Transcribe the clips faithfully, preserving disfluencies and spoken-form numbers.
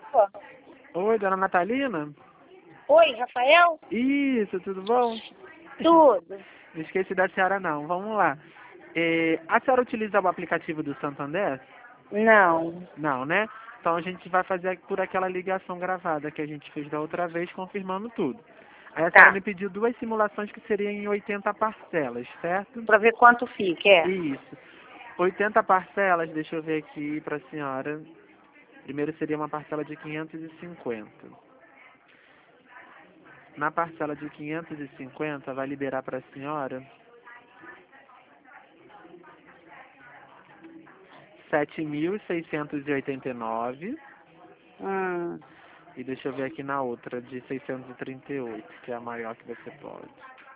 Pô. Oi, dona Natalina? Oi, Rafael? Isso, tudo bom? Tudo. Não esqueci da senhora não, vamos lá. É, a senhora utiliza o aplicativo do Santander? Não. Não, né? Então a gente vai fazer por aquela ligação gravada que a gente fez da outra vez, confirmando tudo. Aí a senhora Tá. me pediu duas simulações que seriam em oitenta parcelas, certo? Pra ver quanto fica, é. Isso. oitenta parcelas, deixa eu ver aqui para a senhora. Primeiro seria uma parcela de quinhentos e cinquenta. Na parcela de quinhentos e cinquenta, vai liberar para a senhora sete mil seiscentos e oitenta e nove. Hum. E deixa eu ver aqui na outra, de seiscentos e trinta e oito, que é a maior que você pode.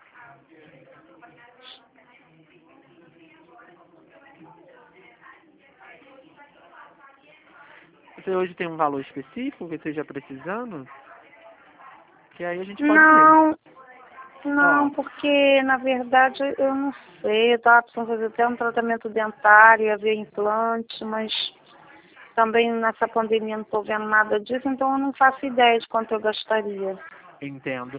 Você hoje tem um valor específico que esteja precisando? Que aí a gente pode ver. Não. Não, Ó, porque na verdade eu não sei. Eu tava precisando fazer até um tratamento dentário, ia ver implante, mas também nessa pandemia não tô vendo nada disso, então eu não faço ideia de quanto eu gastaria. entendo.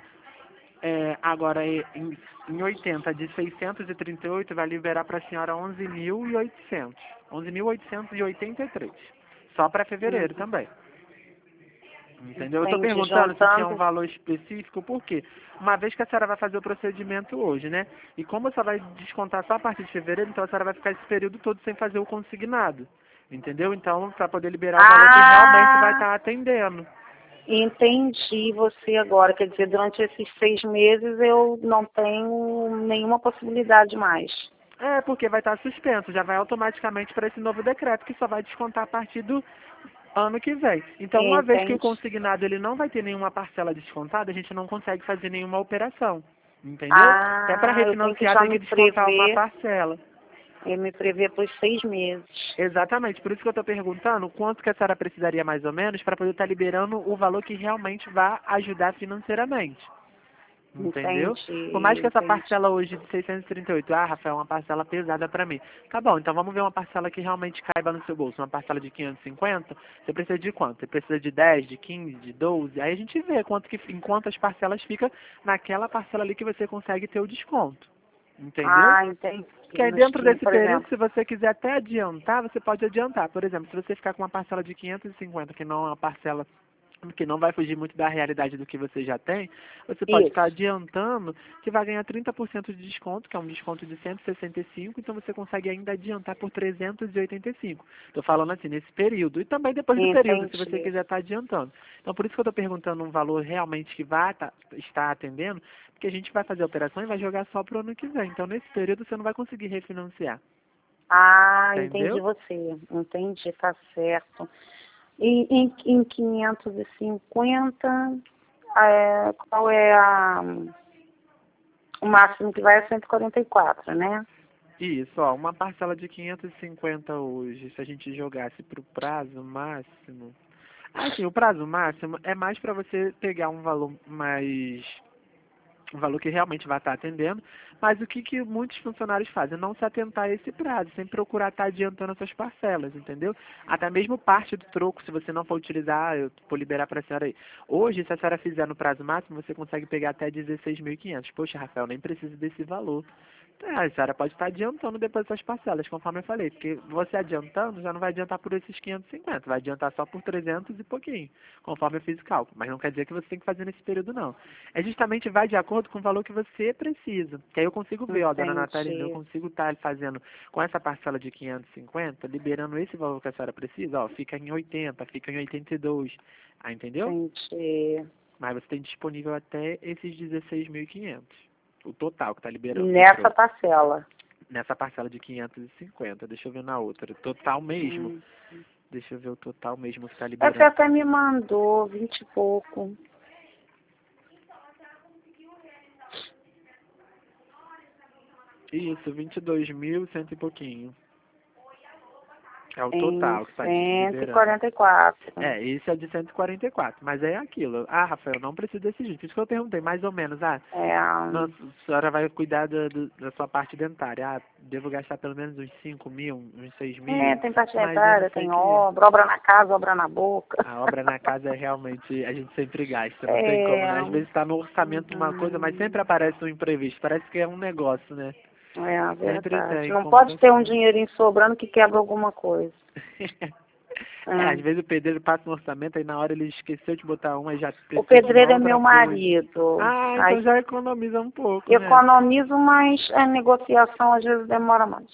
É, agora, em, em oitenta, de seiscentos e trinta e oito, vai liberar para a senhora onze mil e oitocentos. onze mil oitocentos e oitenta e três. Só para Hum. fevereiro também. Entendeu? Eu estou Entendi, perguntando se tinha um juntando. valor específico, por quê? Uma vez que a senhora vai fazer o procedimento hoje, né? E como a senhora vai descontar só a partir de fevereiro, então a senhora vai ficar esse período todo sem fazer o consignado. Entendeu? Então, para poder liberar o valor que realmente vai Ah, estar atendendo. entendi você agora. Quer dizer, durante esses seis meses eu não tenho nenhuma possibilidade mais. É, porque vai estar suspenso, já vai automaticamente para esse novo decreto, que só vai descontar a partir do ano que vem. Então, uma vez que o Entendi. consignado ele não vai ter nenhuma parcela descontada, a gente não consegue fazer nenhuma operação. Entendeu? Até para Ah, eu tenho que refinanciar já tem que me descontar uma prever, parcela. eu me prever por seis meses. Exatamente, por isso que eu estou perguntando quanto que a senhora precisaria mais ou menos para poder estar liberando o valor que realmente vai ajudar financeiramente. Entendeu? Por mais Entendi, que essa entendi. parcela hoje de seiscentos e trinta e oito, ah, Rafael, é uma parcela pesada para mim. Tá bom, então vamos ver uma parcela que realmente caiba no seu bolso. Uma parcela de quinhentos e cinquenta, você precisa de quanto? Você precisa de dez, de quinze, de doze? Aí a gente vê quanto que, em quantas parcelas fica naquela parcela ali que você consegue ter o desconto. Entendeu? Ah, entendi. Que aí Nos dentro quinze, desse por período, exemplo. se você quiser até adiantar, você pode adiantar. Por exemplo, se você ficar com uma parcela de quinhentos e cinquenta, que não é uma parcela que não vai fugir muito da realidade do que você já tem, você pode estar Isso. adiantando que vai ganhar trinta por cento de desconto, que é um desconto de cento e sessenta e cinco, então você consegue ainda adiantar por trezentos e oitenta e cinco. Estou falando assim, nesse período. E também depois do período, se você Entendi. quiser estar adiantando. Então, por isso que eu estou perguntando um valor realmente que vai tá, estar atendendo, porque a gente vai fazer a operação e vai jogar só para o ano que vem. Então, nesse período, você não vai conseguir refinanciar. Ah, entendi Entendeu? você. Entendi, tá certo. E em, em quinhentos e cinquenta, é, qual é a, o máximo que vai é cento e quarenta e quatro, né? Isso, ó, uma parcela de quinhentos e cinquenta hoje, se a gente jogasse para o prazo máximo. Assim, o prazo máximo é mais para você pegar um valor mais, um valor que realmente vai estar atendendo, mas o que, que muitos funcionários fazem? Não se atentar a esse prazo, sem procurar estar adiantando essas parcelas, entendeu? Até mesmo parte do troco, se você não for utilizar, ah, eu vou liberar para a senhora aí. Hoje, se a senhora fizer no prazo máximo, você consegue pegar até dezesseis mil e quinhentos. Poxa, Rafael, nem preciso desse valor. É, a senhora pode estar adiantando depois dessas parcelas, conforme eu falei, porque você adiantando já não vai adiantar por esses quinhentos e cinquenta, vai adiantar só por trezentos e pouquinho, conforme eu fiz o cálculo. Mas não quer dizer que você tem que fazer nesse período, não. É justamente vai de acordo com o valor que você precisa. Que aí eu consigo ver, ó, dona Natalina, eu Entendi. consigo estar fazendo com essa parcela de quinhentos e cinquenta, liberando esse valor que a senhora precisa, ó, fica em oitenta, fica em oitenta e dois, ah, entendeu? Entendi. Mas você tem disponível até esses dezesseis mil e quinhentos, o total que está liberando do Nessa troco. parcela. Nessa parcela de quinhentos e cinquenta, deixa eu ver na outra. Total mesmo. Hum. Deixa eu ver o total mesmo que está Você liberando. até me mandou vinte e pouco. Isso, vinte e dois mil, cento e pouquinho. É o em total que está cento e liberando. quarenta e quatro. É, esse é de cento e quarenta e quatro, mas é aquilo. Ah, Rafael, não preciso decidir. Por isso que eu perguntei, mais ou menos. Ah, É, nossa, a senhora vai cuidar do, do- da sua parte dentária. Ah, devo gastar pelo menos uns cinco mil, uns seis é, mil. tem parte Mas eu não dentária, sei tem que obra, obra na casa, obra na boca. a obra na casa é realmente, a gente sempre gasta, não tem como, É, né? Às vezes está no orçamento uma coisa, mas uhum, sempre aparece um imprevisto. Parece que é um negócio, né? é Sempre verdade. tem Não pode ter um complicação. dinheirinho sobrando que quebra alguma coisa. É, às É. vezes o pedreiro passa no orçamento e na hora ele esqueceu de botar um e já O precisa de uma pedreiro é outra meu coisa. marido. Ah, Aí então já economiza um pouco, né? economizo, mas a negociação às vezes demora mais.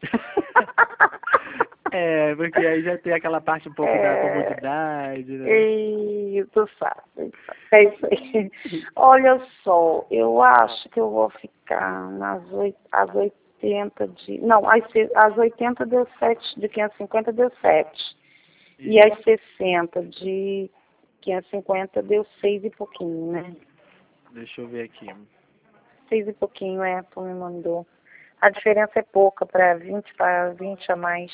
É, porque aí já tem aquela parte um pouco da É, comodidade, né? e tu sabe, é isso aí. Olha só, eu acho que eu vou ficar nas oit- às oitenta de. Não, às, se- às oitenta deu sete, de quinhentos e cinquenta deu sete. E Isso. às sessenta de quinhentos e cinquenta deu seis e pouquinho, né? Deixa eu ver aqui. Seis e pouquinho, é, tu me mandou. A diferença é pouca para vinte para vinte a mais.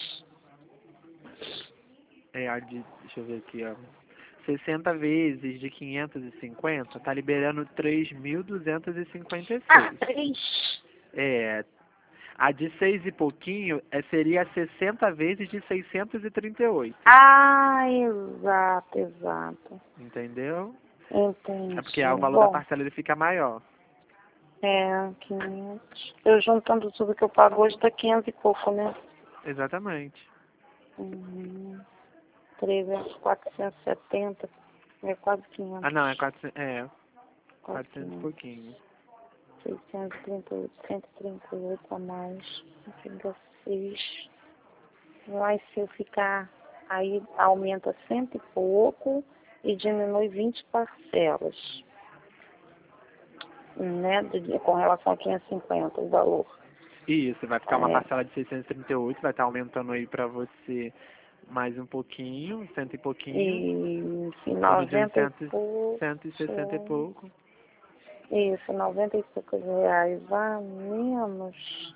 É a de, deixa eu ver aqui, ó. sessenta vezes de quinhentos e cinquenta tá liberando três mil duzentos e cinquenta e Ah, seis. três. É, a de seis e pouquinho é, seria sessenta vezes de seiscentos e trinta e oito. Ah, exato, exato. Entendeu? É porque Entendi. aí o valor da Bom, parcela ele fica maior. é quinhentos. Eu juntando tudo que eu pago hoje dá quinhentos e pouco, né? Exatamente. Uhum. três vezes quatrocentos e setenta, é quase Ah, não, é quinhentos. quatrocentos, é, Quase quatrocentos e quinhentos. pouquinho. seiscentos e trinta e oito, cento e trinta e oito a mais. Fica seis. Mas se eu ficar, aí aumenta cento e pouco e diminui vinte parcelas, né? De, com relação a quinhentos e cinquenta o valor. Isso, vai ficar uma É, parcela de seiscentos e trinta e oito, vai estar aumentando aí pra você mais um pouquinho, cento e pouquinho, e se em torno de uns noventa e cento, pouco, cento e sessenta e pouco. isso, noventa e poucos reais a menos,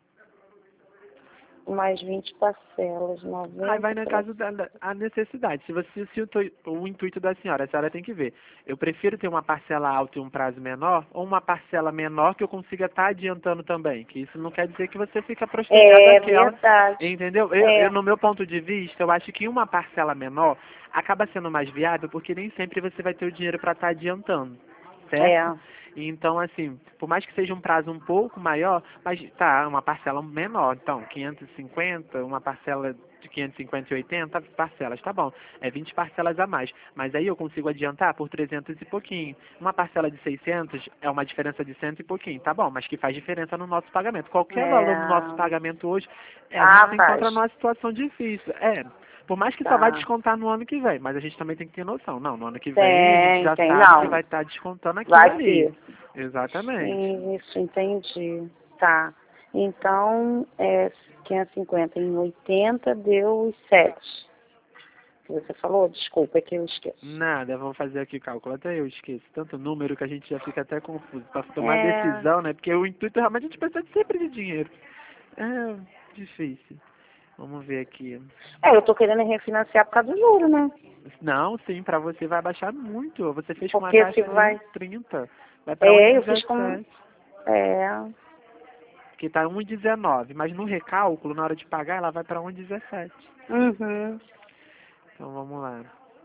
mais vinte parcelas, Aí vai noventa na para casa da, da a necessidade. Se você se o, tui- o intuito da senhora, a senhora tem que ver. Eu prefiro ter uma parcela alta e um prazo menor, ou uma parcela menor que eu consiga estar adiantando também. Que isso não quer dizer que você fica postergado É aquela, verdade. entendeu? Eu, eu, É, no meu ponto de vista, eu acho que uma parcela menor acaba sendo mais viável, porque nem sempre você vai ter o dinheiro para estar adiantando, certo? é. Então, assim, por mais que seja um prazo um pouco maior, mas tá, uma parcela menor. Então, quinhentos e cinquenta, uma parcela de quinhentos e cinquenta e oitenta parcelas, tá bom. É vinte parcelas a mais. Mas aí eu consigo adiantar por trezentos e pouquinho. Uma parcela de seiscentos é uma diferença de cento e pouquinho, tá bom, mas que faz diferença no nosso pagamento. Qualquer valor no nosso É. pagamento hoje, é, a gente Ah, se encontra faz. numa situação difícil. É, por mais que só vai Tá. descontar no ano que vem, mas a gente também tem que ter noção. Não, no ano que vem a gente Tem, já tem. sabe que Não, vai estar descontando aquilo vai ali. ser. Exatamente. Isso, entendi. Tá. Então, é, quinhentos e cinquenta em oitenta deu os sete. Que você falou? Desculpa, é que eu esqueço. Nada, eu vou fazer aqui o cálculo. Até eu esqueço. Tanto número que a gente já fica até confuso. Pra tomar É, decisão, né? Porque o intuito realmente a gente precisa sempre de dinheiro. É difícil. Vamos ver aqui. é, eu tô querendo refinanciar por causa do juro, né? Não, sim, pra você vai baixar muito. Você fez com uma Porque se taxa de vai. um vírgula trinta. Vai pra É, eu fiz com. um vírgula dezessete. É. Que tá um vírgula dezenove. Mas no recálculo, na hora de pagar, ela vai pra um vírgula dezessete. Uhum. Então vamos lá.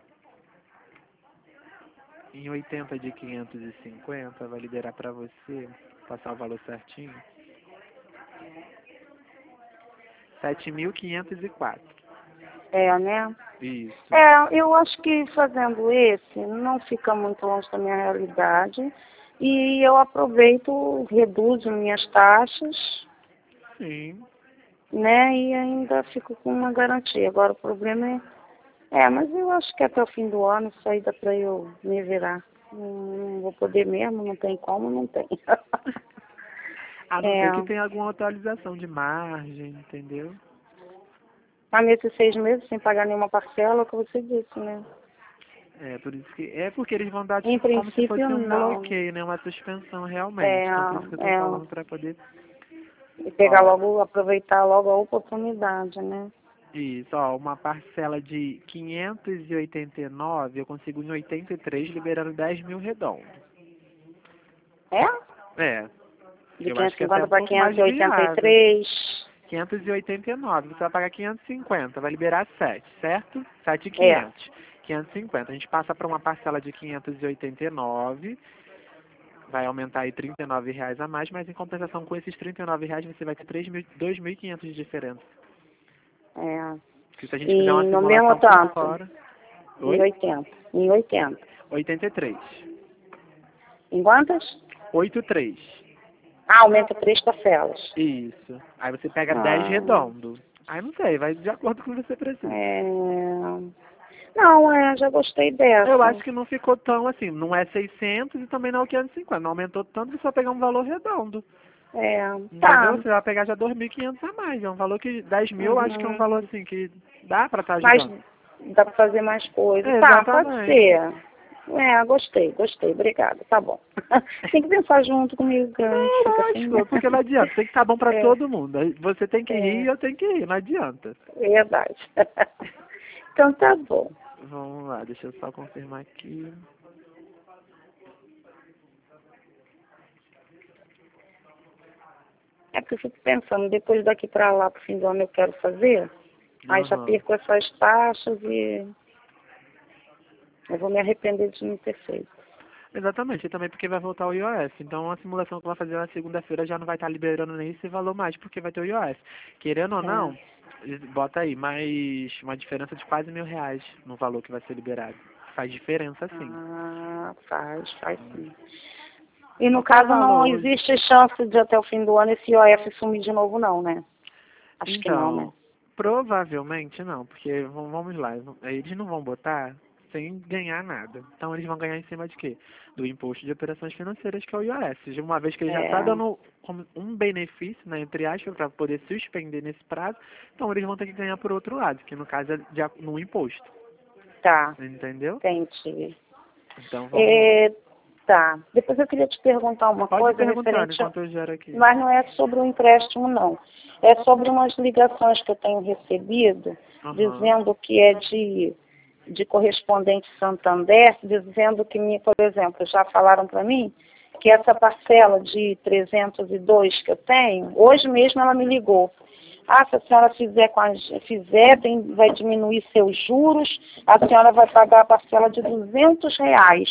Em oitenta de quinhentos e cinquenta, vai liberar pra você, passar o valor certinho, sete mil quinhentos e quatro. É, né? Isso. É, eu acho que fazendo esse não fica muito longe da minha realidade e eu aproveito, reduzo minhas taxas, Sim. né, e ainda fico com uma garantia. Agora o problema é, é, mas eu acho que até o fim do ano isso aí dá para eu me virar. Não, não vou poder mesmo, não tem como, não tem. A não É, ser que tenha alguma atualização de margem, entendeu? mas nesses seis meses sem pagar nenhuma parcela, é o que você disse, né? É, por isso que. É porque eles vão dar Em tipo como se princípio fosse um não. bloqueio, né? Uma suspensão realmente. É, Então por isso que eu tô é, falando pra poder. e pegar Ó, logo, aproveitar logo a oportunidade, né? Isso, ó, uma parcela de quinhentos e oitenta e nove, eu consigo em oitenta e três, liberando dez mil redondo. É? É, De eu acho quinhentos e que é até cinquenta um para pouco mais quinhentos e oitenta e viável. três. quinhentos e oitenta e nove, você vai pagar quinhentos e cinquenta, vai liberar sete, certo? sete mil e É. quinhentos. quinhentos e cinquenta, a gente passa para uma parcela de quinhentos e oitenta e nove, vai aumentar aí trinta e nove reais a mais, mas em compensação com esses trinta e nove reais você vai ter três mil, dois mil e quinhentos de diferença. É. Porque se a gente fizer E uma no mesmo simulação por tanto, fora... em Oi? oitenta. Em oitenta. oitenta e três. Em quantas? oitenta e três. Ah, aumenta três parcelas. Isso. Aí você pega dez Ah, redondo. Aí não sei, vai de acordo com o que você precisa. é... Não, é, já gostei Eu dessa. acho que não ficou tão assim, não é seiscentos e também não é quinhentos e cinquenta, não aumentou tanto, você vai pegar um valor redondo. É, Entendeu? tá. Você vai pegar já dois mil e quinhentos a mais, é um valor que dez mil eu acho que é um Uhum. valor assim que dá pra estar Mas ajudando. dá pra fazer mais coisas. É, Tá, pode exatamente. ser. É, gostei, gostei. Obrigada, tá bom. Tem que pensar junto comigo, que a gente Não, fica assim, né? lógico, porque não adianta, tem que estar bom pra É, todo mundo. Você tem que rir é, e eu tenho que rir, não adianta. verdade. Então tá bom. Vamos lá, deixa eu só confirmar aqui. É porque eu fico pensando, depois daqui pra lá, pro fim do ano eu quero fazer, aí já Aham. perco essas taxas e eu vou me arrepender de não ter feito. Exatamente, e também porque vai voltar o I O F. Então a simulação que vai fazer na segunda-feira já não vai estar liberando nem esse valor mais, porque vai ter o I O F. Querendo ou É. não, bota aí, mais uma diferença de quase mil reais no valor que vai ser liberado. Faz diferença sim. Ah, faz, faz sim. E no Qual que é o caso não valor hoje? existe chance de até o fim do ano esse I O F sumir de novo não, né? Acho que não, né? Então, provavelmente não, porque v- vamos lá, eles não vão botar sem ganhar nada. Então eles vão ganhar em cima de quê? Do imposto de operações financeiras, que é o I O F. Uma vez que ele já está É, dando como um benefício, né, entre aspas, para poder suspender nesse prazo, então eles vão ter que ganhar por outro lado, que no caso é de, ac- no imposto. tá, Entendeu? entendi. Então vamos. É, tá. Depois eu queria te perguntar uma Pode ir coisa perguntando referente, a, enquanto eu gero aqui. mas não é sobre o empréstimo não. É sobre umas ligações que eu tenho recebido, Aham. dizendo que é de, de correspondente Santander, dizendo que, me, por exemplo, já falaram para mim que essa parcela de trezentos e dois que eu tenho, hoje mesmo ela me ligou. Ah, se a senhora fizer, com a, fizer tem, vai diminuir seus juros, a senhora vai pagar a parcela de duzentos reais.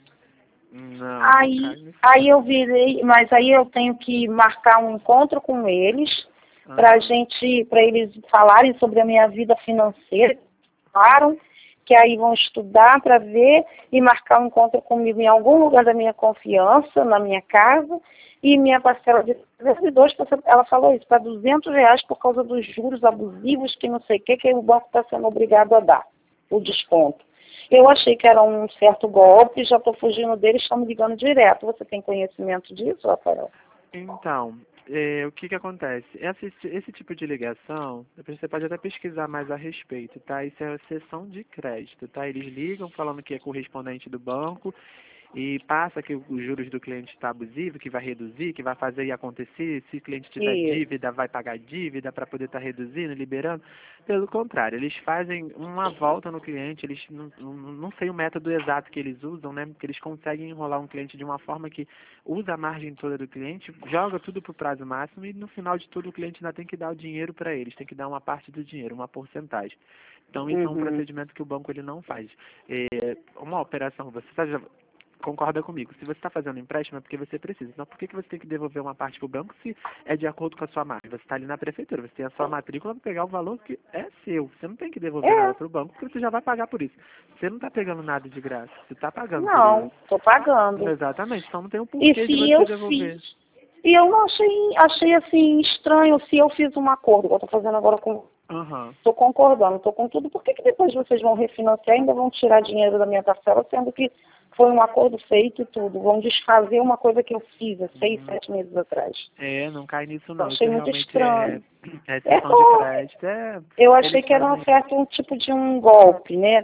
Não, não Aí, cai nisso aí não. eu virei, mas aí eu tenho que marcar um encontro com eles para Aham. gente, para eles falarem sobre a minha vida financeira, claro, que aí vão estudar para ver e marcar um encontro comigo em algum lugar da minha confiança, na minha casa, e minha parcela de trezentos e dois, ela falou isso, para duzentos reais por causa dos juros abusivos que não sei o que, que o banco está sendo obrigado a dar, o desconto. Eu achei que era um certo golpe, já estou fugindo deles, estão me ligando direto. Você tem conhecimento disso, Rafael? Então, é, o que que acontece? Esse, esse tipo de ligação, depois você pode até pesquisar mais a respeito, tá? Isso é a sessão de crédito, tá? Eles ligam falando que é correspondente do banco e passa que os juros do cliente está abusivo, que vai reduzir, que vai fazer e acontecer, se o cliente tiver Isso. dívida, vai pagar dívida para poder estar reduzindo, liberando. Pelo contrário, eles fazem uma volta no cliente, eles não, não, não sei o método exato que eles usam, né? Porque eles conseguem enrolar um cliente de uma forma que usa a margem toda do cliente, joga tudo para o prazo máximo e no final de tudo o cliente ainda tem que dar o dinheiro para eles, tem que dar uma parte do dinheiro, uma porcentagem. Então isso é um Uhum. procedimento que o banco ele não faz. É, uma operação, você sabe, concorda comigo. Se você está fazendo empréstimo é porque você precisa. Então, por que, que você tem que devolver uma parte para o banco se é de acordo com a sua margem? Você está ali na prefeitura, você tem a sua matrícula para pegar o valor que é seu. Você não tem que devolver nada É, para o banco porque você já vai pagar por isso. Você não está pegando nada de graça. Você está pagando por isso. não, estou pagando. Exatamente. Então, não tem um E porquê de se você eu devolver. fiz, e eu não achei, achei assim estranho se eu fiz um acordo, igual eu estou fazendo agora com. Aham. Estou concordando, estou com tudo. Por que, que depois vocês vão refinanciar e ainda vão tirar dinheiro da minha parcela, sendo que foi um acordo feito e tudo? Vão desfazer uma coisa que eu fiz há seis, Hum, sete meses atrás. É, não cai nisso Eu não. Isso achei muito realmente é, estranho. é É, exceção de ó, crédito. É, eu achei eles que era um fazem isso. certo um tipo de um golpe, né?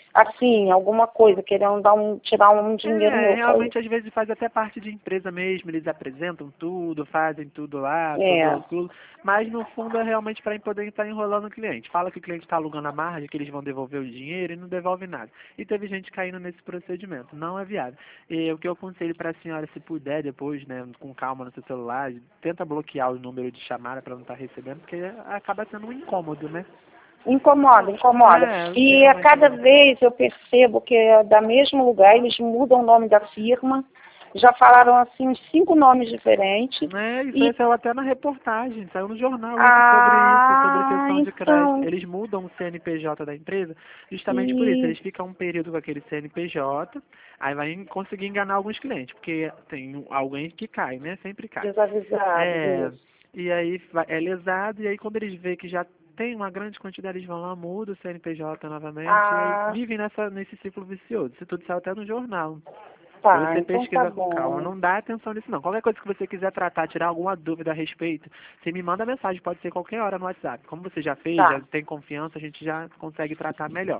assim, alguma coisa, querendo dar um, tirar um dinheiro É, meu. realmente às vezes faz até parte de empresa mesmo, eles apresentam tudo, fazem tudo lá, É, tudo, tudo, mas no fundo é realmente para poder estar enrolando o cliente. Fala que o cliente está alugando a margem, que eles vão devolver o dinheiro e não devolve nada. E teve gente caindo nesse procedimento, não é viável. E o que eu aconselho para a senhora, se puder depois, né, com calma no seu celular, tenta bloquear o número de chamada para não estar recebendo, porque acaba sendo um incômodo, né? incomoda, incomoda. É, eu sei E a como é que cada é. vez eu percebo que é da mesmo lugar, eles mudam o nome da firma, já falaram assim uns cinco nomes diferentes. É, isso E, aí saiu até na reportagem, saiu no jornal isso sobre isso, sobre ah, questão de crédito. então, Eles mudam o C N P J da empresa justamente por isso. e Eles ficam um período com aquele C N P J, aí vai conseguir enganar alguns clientes, porque tem alguém que cai, né? Sempre cai. desavisados, É, isso. e aí vai- é lesado, e aí quando eles veem que já tem uma grande quantidade, eles vão lá, mudam o C N P J novamente, e aí Ah, vivem nessa, nesse ciclo vicioso. Isso tudo saiu até no jornal. Depois tá, você então tá pesquisa com calma. bom. Não dá atenção nisso não. Qualquer coisa que você quiser tratar, tirar alguma dúvida a respeito, você me manda mensagem, pode ser qualquer hora no WhatsApp. Como você já fez, já Tá, tem confiança, a gente já consegue tratar melhor.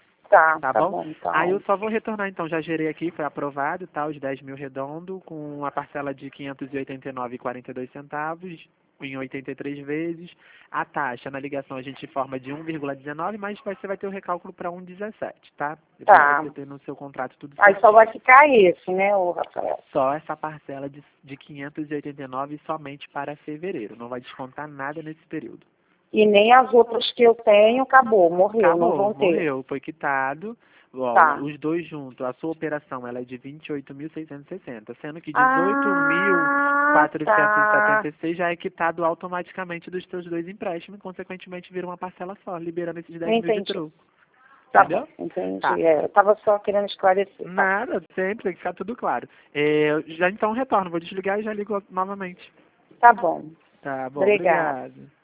tá, Tá tá bom? bom, Aí eu então. só vou retornar então, já gerei aqui, foi aprovado, tá? Os dez mil redondo, com a parcela de quinhentos e oitenta e nove reais e quarenta e dois centavos, em oitenta e três vezes. A taxa na ligação a gente informa de um vírgula dezenove, mas você vai ter o recálculo para um vírgula dezessete, tá? Depois Tá. você ter no seu contrato tudo Aí certo. só vai ficar esse, né, ô Rafael? Só essa parcela de, de quinhentos e oitenta e nove somente para fevereiro. Não vai descontar nada nesse período. E nem as outras que eu tenho, acabou, morreu, não Acabou, vão ter. morreu, foi quitado. Ó, Tá. os dois juntos, a sua operação ela é de vinte e oito mil seiscentos e sessenta, sendo que dezoito mil Ah, quatrocentos e setenta tá. e seis já é quitado automaticamente dos seus dois empréstimos, e consequentemente vira uma parcela só, liberando esses dez mil de Entendi. troco. Tá bom, Entendeu? Tá. entendi. É, eu tava só querendo esclarecer. Tá, Nada, sempre tem que ficar tudo claro. É, já então retorno, vou desligar e já ligo novamente. tá bom. Tá bom, Obrigada. obrigado.